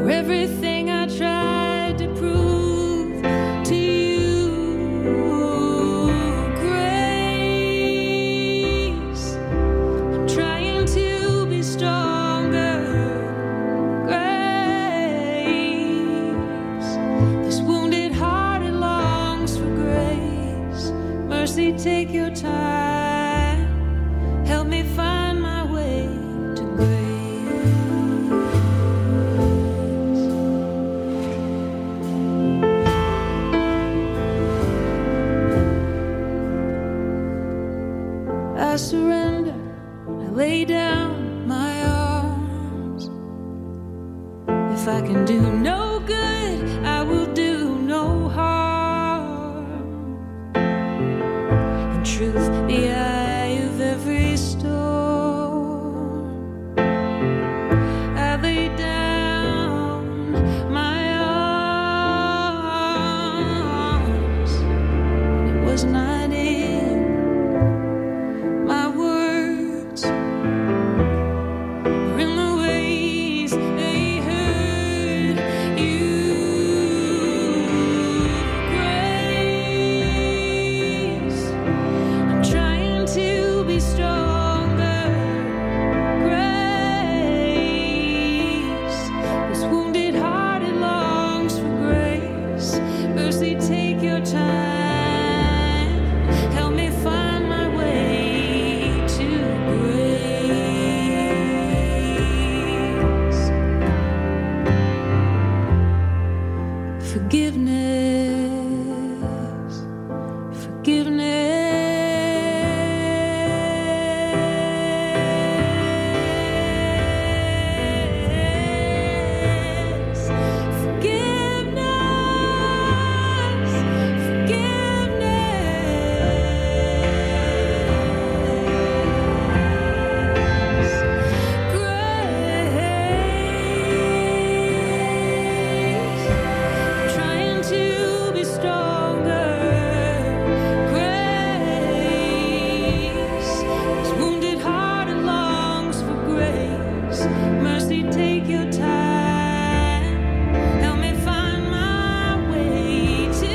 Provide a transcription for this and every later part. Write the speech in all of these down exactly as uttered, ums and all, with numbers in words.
everything I tried to prove to you. Grace, I'm trying to be stronger. Grace, this wounded heart, it longs for grace. Mercy, take your time. Help me find my way to grace. I surrender, I lay down my arms. If I can do no good, I will do no harm. In truth, the eye of every storm, I lay down my arms. It was not in my words or in the ways they heard you. Grace, I'm trying to be stronger. Grace, this wounded heart, it longs for grace. Mercy, take your time. Help me find my way to grace. Forgiveness, forgiveness, forgiveness, forgiveness. Grace, trying to be stronger. Grace, this wounded heart, it longs for grace. Mercy, take your time. Help me find my way to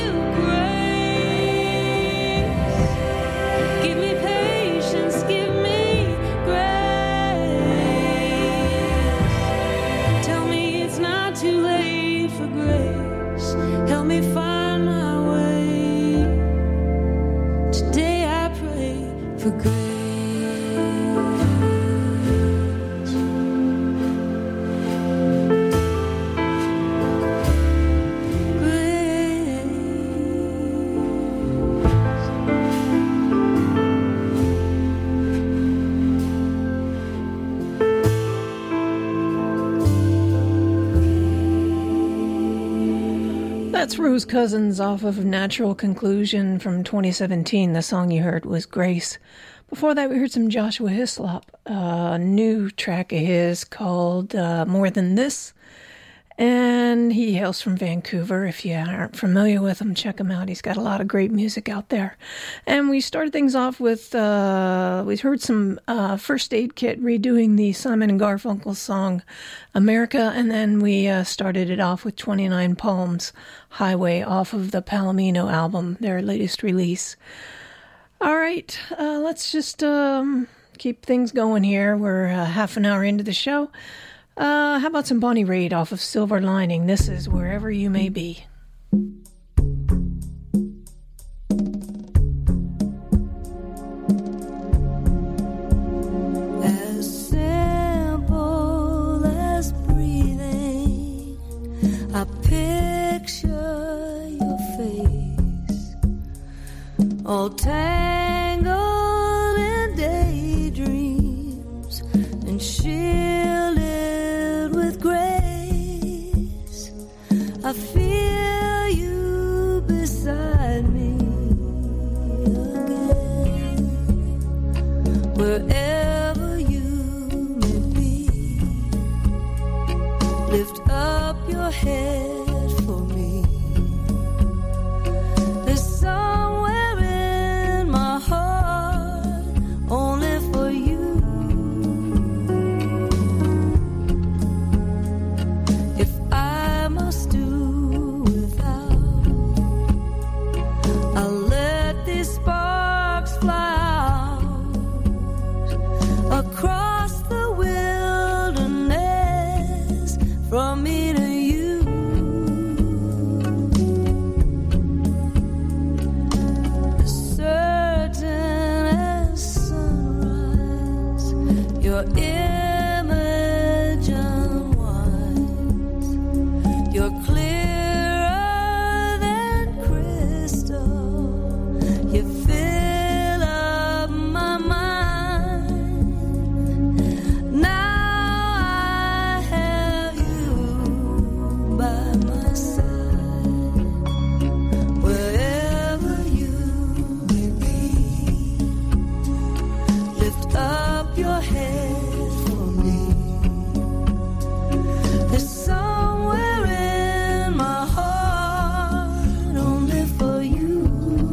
grace. Give me patience, give me grace. Tell me it's not too late for grace. Help me find my way. Today I pray for grace. That's Rose Cousins off of Natural Conclusion from twenty seventeen. The song you heard was Grace. Before that, we heard some Joshua Hislop, a new track of his called uh, More Than This. And he hails from Vancouver. If you aren't familiar with him, check him out. He's got a lot of great music out there. And we started things off with, uh, we heard some uh, First Aid Kit redoing the Simon and Garfunkel song, America. And then we uh, started it off with twenty-nine Palms Highway off of the Palomino album, their latest release. All right, uh, let's just um, keep things going here. We're uh, half an hour into the show. Uh, how about some Bonnie Raitt off of Silver Lining? This is Wherever You May Be. As simple as breathing, I picture your face, all tangled in daydreams and shielded with grace. I feel you beside me again. Wherever you may be, lift up your head for me. There's somewhere in my heart only for you. If I from me to you. Certain as sunrise, your image unwinds. You're clearer than crystal. You fill up my mind. Now I have you by my side. Wherever you may be, lift up your head for me. There's somewhere in my heart only for you.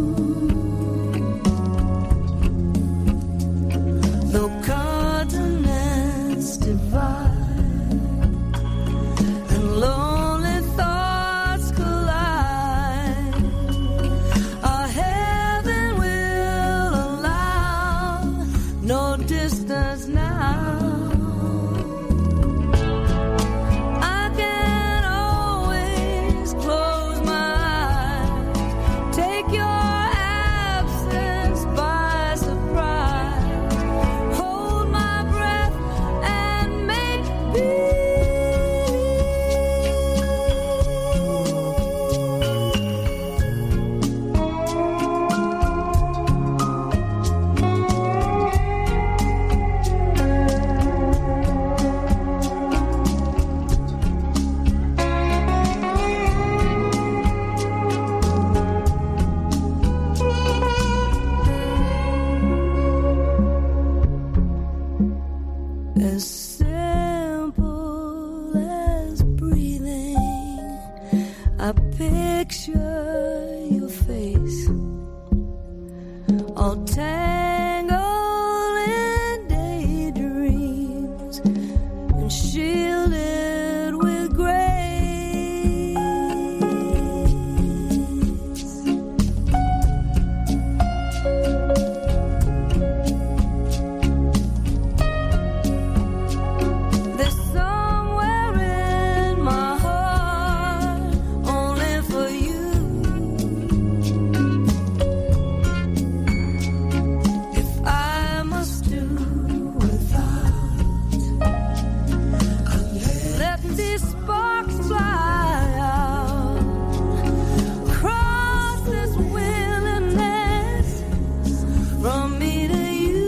Though continents divide and lonely thoughts collide, our heaven will allow no distance now. I can always close my eyes, take your absence by surprise, hold my breath and make as simple as breathing. I picture your face, all tangled in daydreams and shielded with grace. There's somewhere in my heart only for you. If I must do without, let these sparks fly out across this wilderness from me to you.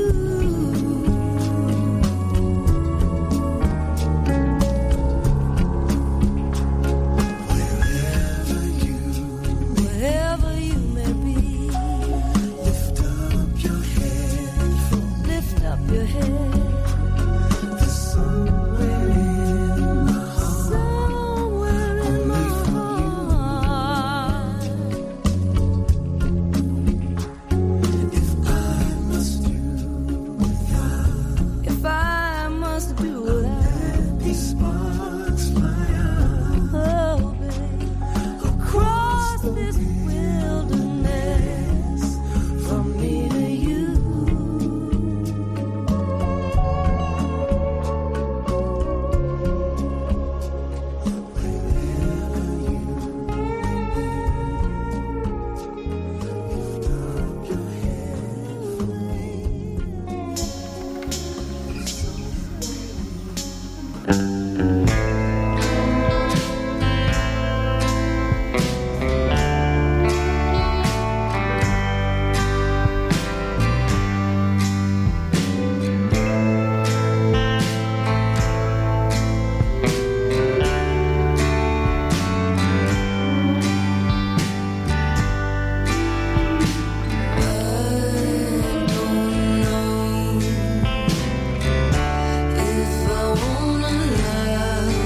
Wherever you may be, lift up your head for me. Lift up your head. There's somewhere in my heart, somewhere in my heart. If I must do without, if I must do without, these sparks fly out. Oh, babe, across this wilderness from me to you. If I wanna love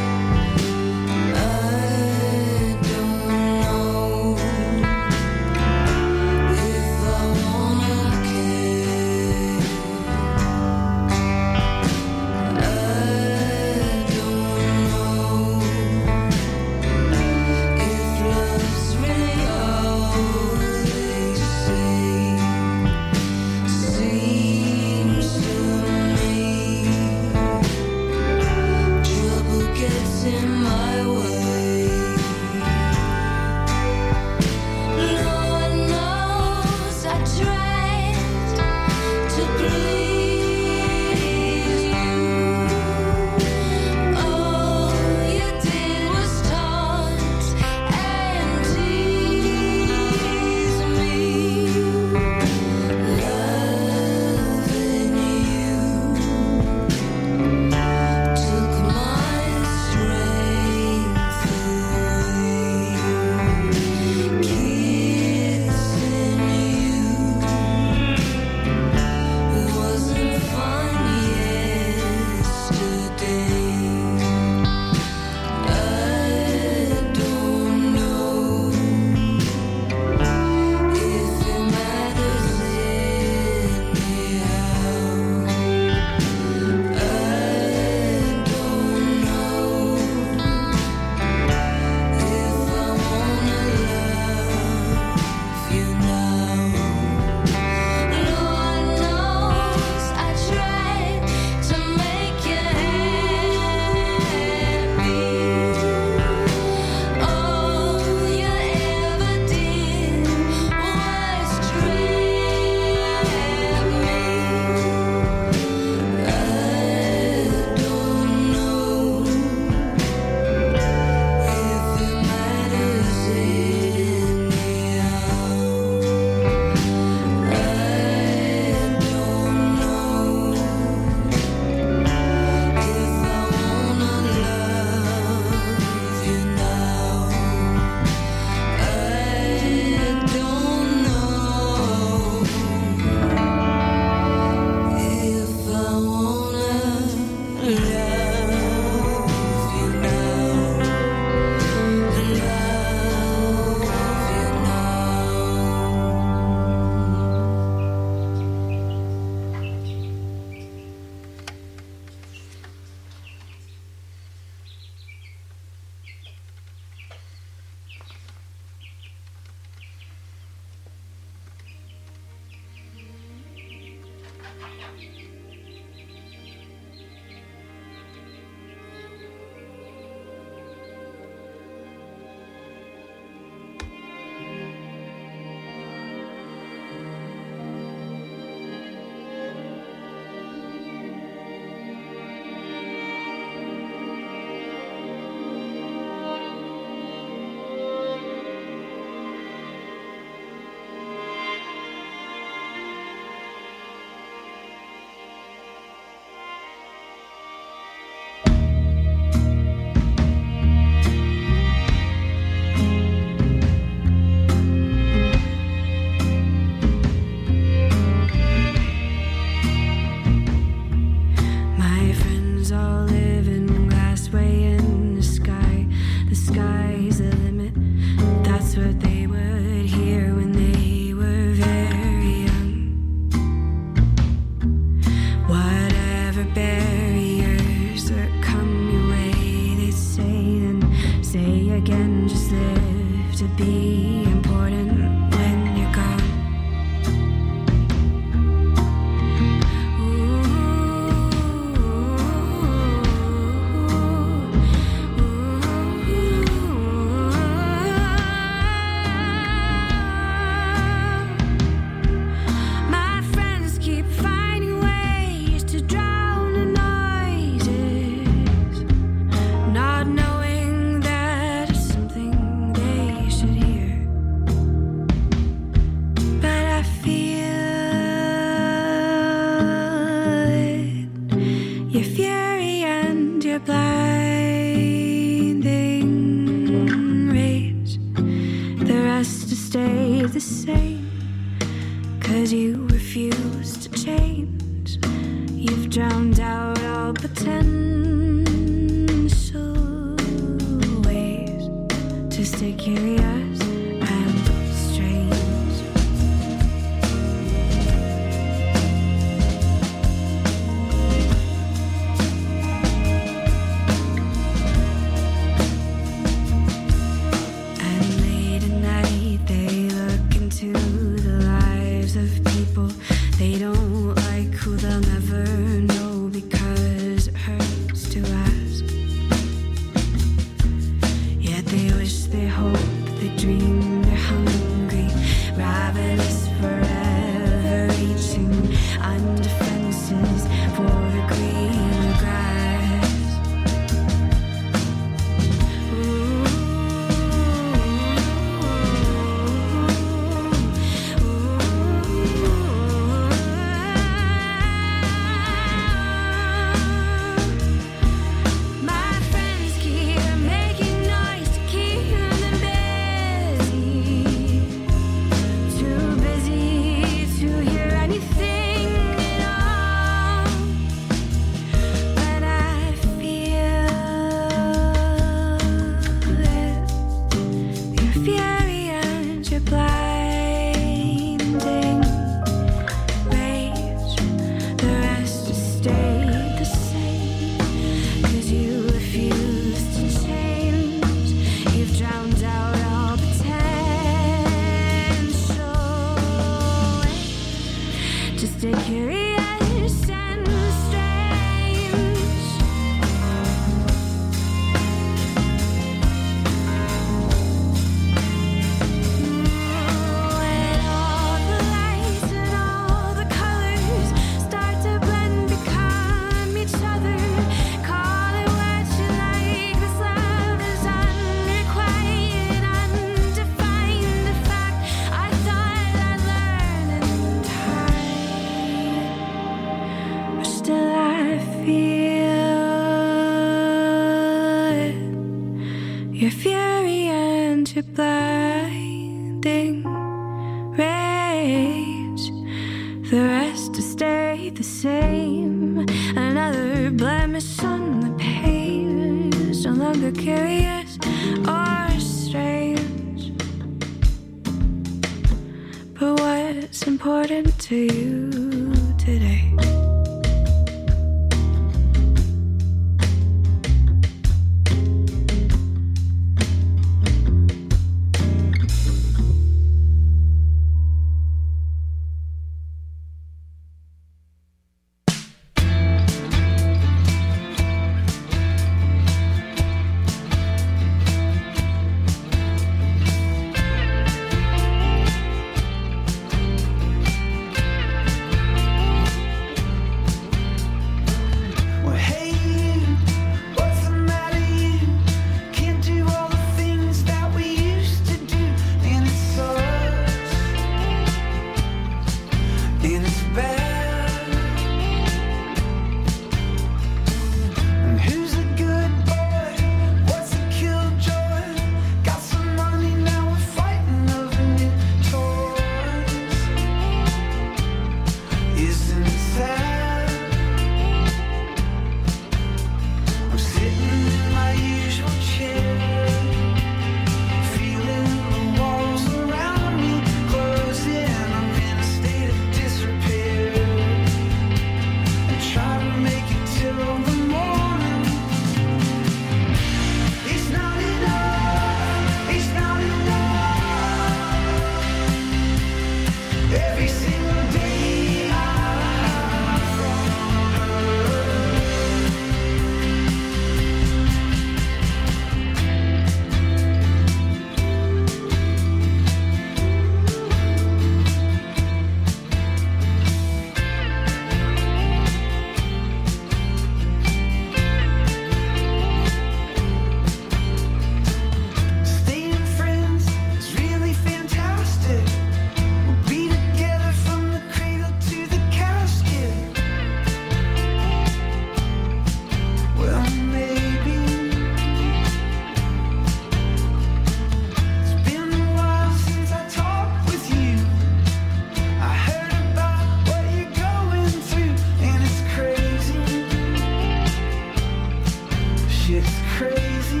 shit's crazy.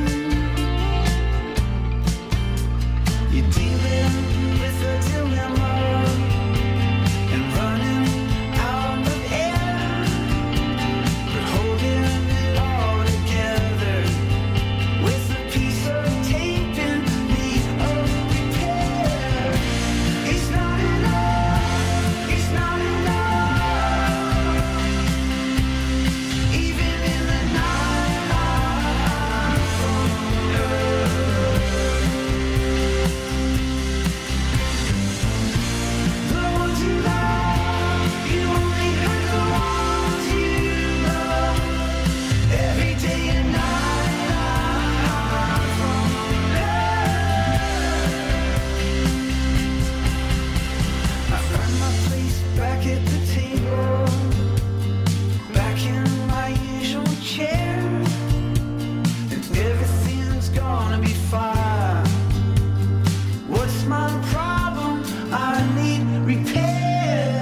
You're dealing with a dilemma and running out of air, but holding it all together with a piece of tape in need of repair. It's not enough, it's not enough, even in the night from earth. The ones you love, you only hurt the ones you love. Every day and night from earth. I find my place back at the table, back in my usual chair, and everything's gonna be fine. What's my problem? I need repair.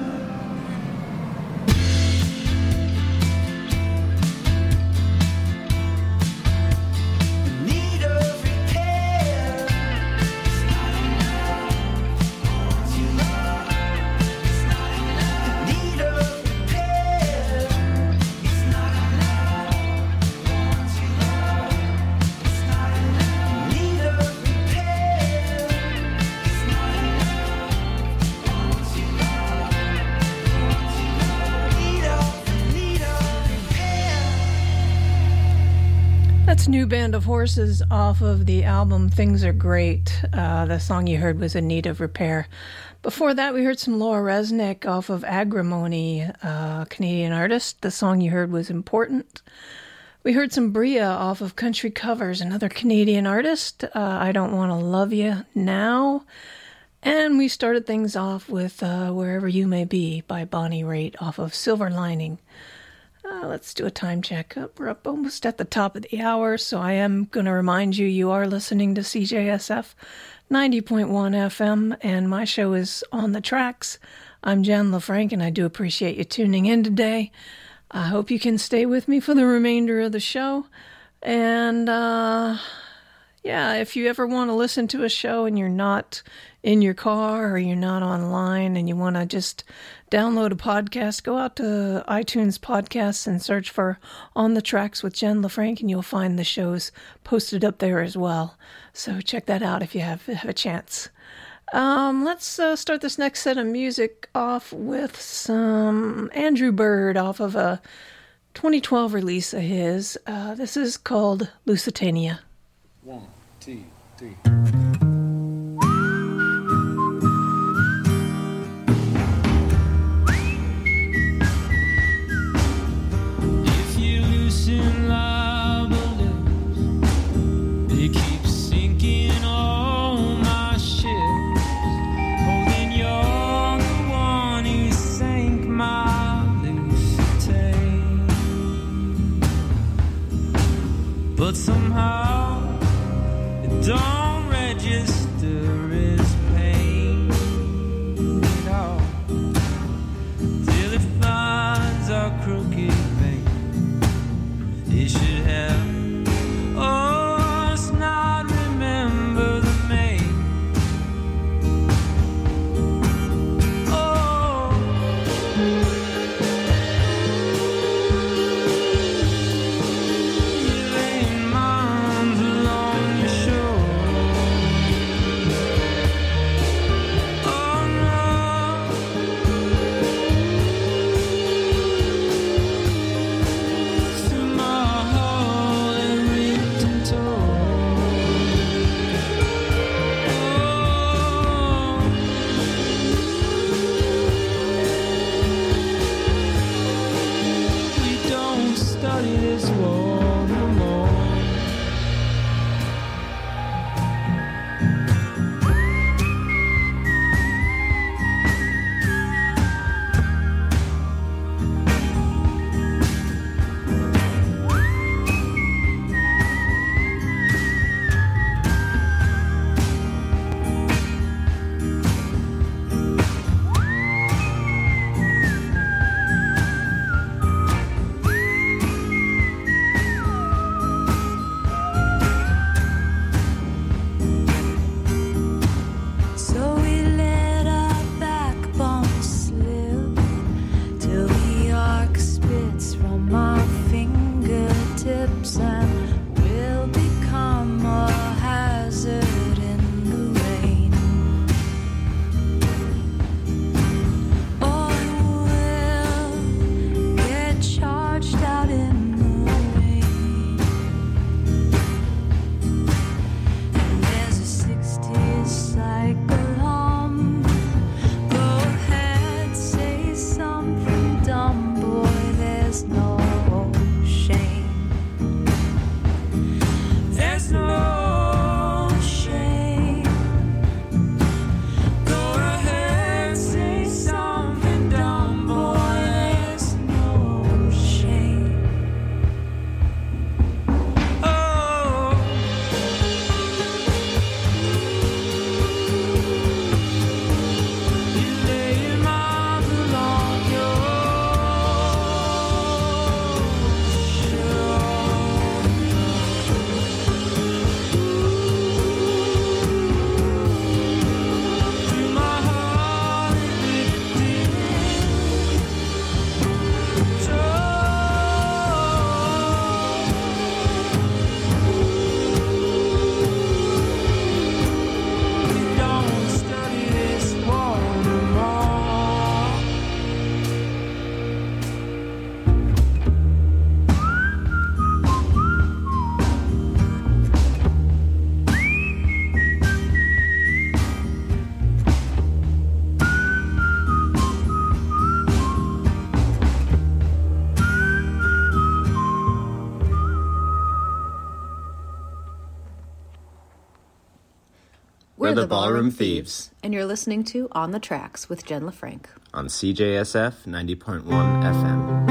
Need of repair. It's not enough. Once you love, it's not enough. Need of repair. It's not enough. Once you love, it's not enough. Need of repair. It's not enough. Once you love, once you love. Need of, need of repair. That's New Band of Horses off of the album Things Are Great. Uh, the song you heard was In Need of Repair. Before that, we heard some Laura Resnick off of Agrimony, uh, Canadian artist. The song you heard was Important. We heard some Bria off of Country Covers, another Canadian artist. Uh, I Don't Want to Love You Now. And we started things off with uh, Wherever You May Be by Bonnie Raitt off of Silver Lining. Uh, let's do a time check. Up, we're up almost at the top of the hour, so I am going to remind you you are listening to C J S F ninety point one F M, and my show is On the Tracks. I'm Jen LaFranc, and I do appreciate you tuning in today. I hope you can stay with me for the remainder of the show. And, uh, yeah, if you ever want to listen to a show and you're not in your car or you're not online and you want to just download a podcast, go out to iTunes Podcasts and search for On the Tracks with Jen LaFranc, and you'll find the shows posted up there as well. So check that out if you have, have a chance. Um, let's uh, start this next set of music off with some Andrew Bird off of a twenty twelve release of his. Uh, this is called Lusitania. One, two, three. If you loosen liabilities, they keep sinking all my ships. Oh, then you're the one who sank my Lusitania. But somehow it don't register as pain at all till it finds our crooked vein. It should have us not remember the main. Oh, you laid mines along your shore. Oh no, to my heart. tips and will become a hazard in the rain. Or will get charged out in the rain. And there's a sixties cycle hum. Go ahead, say something dumb, boy, there's no shame. There's no shame. Go ahead, say something dumb, boy, there's no shame. Oh. You lay your mouth along your shoulder. To my heart addicted soul. You don't study this war no more. We're the Ballroom Thieves and you're listening to On the Tracks with Jen LaFranc. on C J S F ninety point one F M.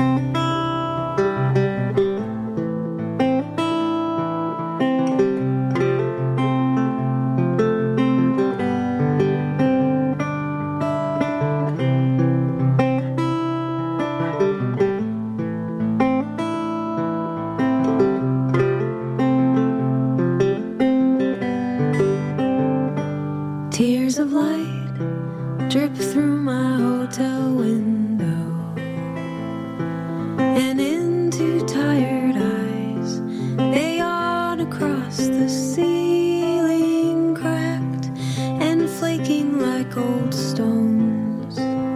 Tears of light drip through my hotel window and into tired eyes. They yawn across the ceiling, cracked and flaking like old stones.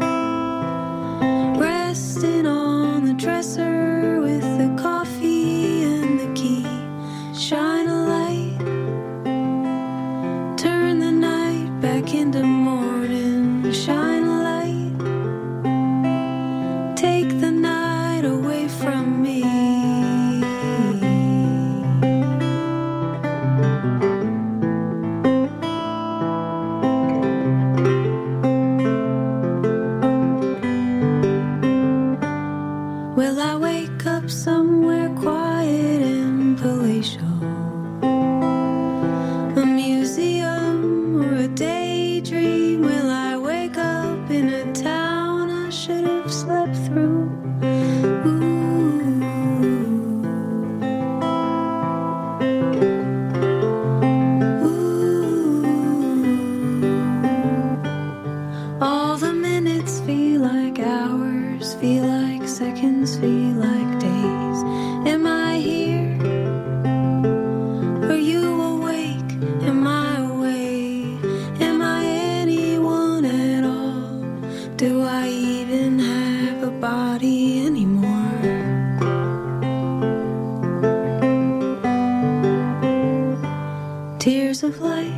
Resting on the dresser with the coffee and the key. Shine a light, turn the night back into morning. Shine a light, take the night away from me. Will I wake up somewhere quiet and palatial? A museum or a daydream? Will I wake up in a town I should have slept through? Ooh. All the minutes feel like hours, feel like seconds, feel like days. Am I here? Are you awake? Am I awake? Am I anyone at all? Do I even have a body anymore? Tears of light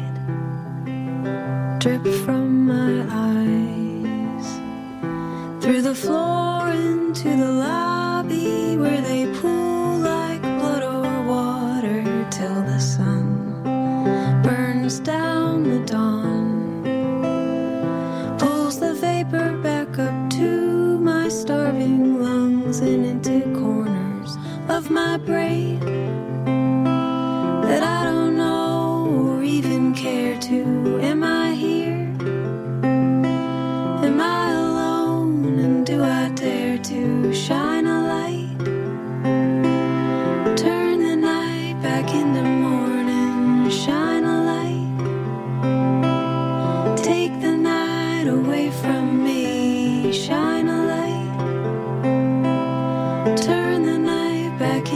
drip from my eyes through the floor into the lobby where they pool like blood or water till the sun burns down the dawn, pulls the vapor back up to my starving lungs and into corners of my brain that I don't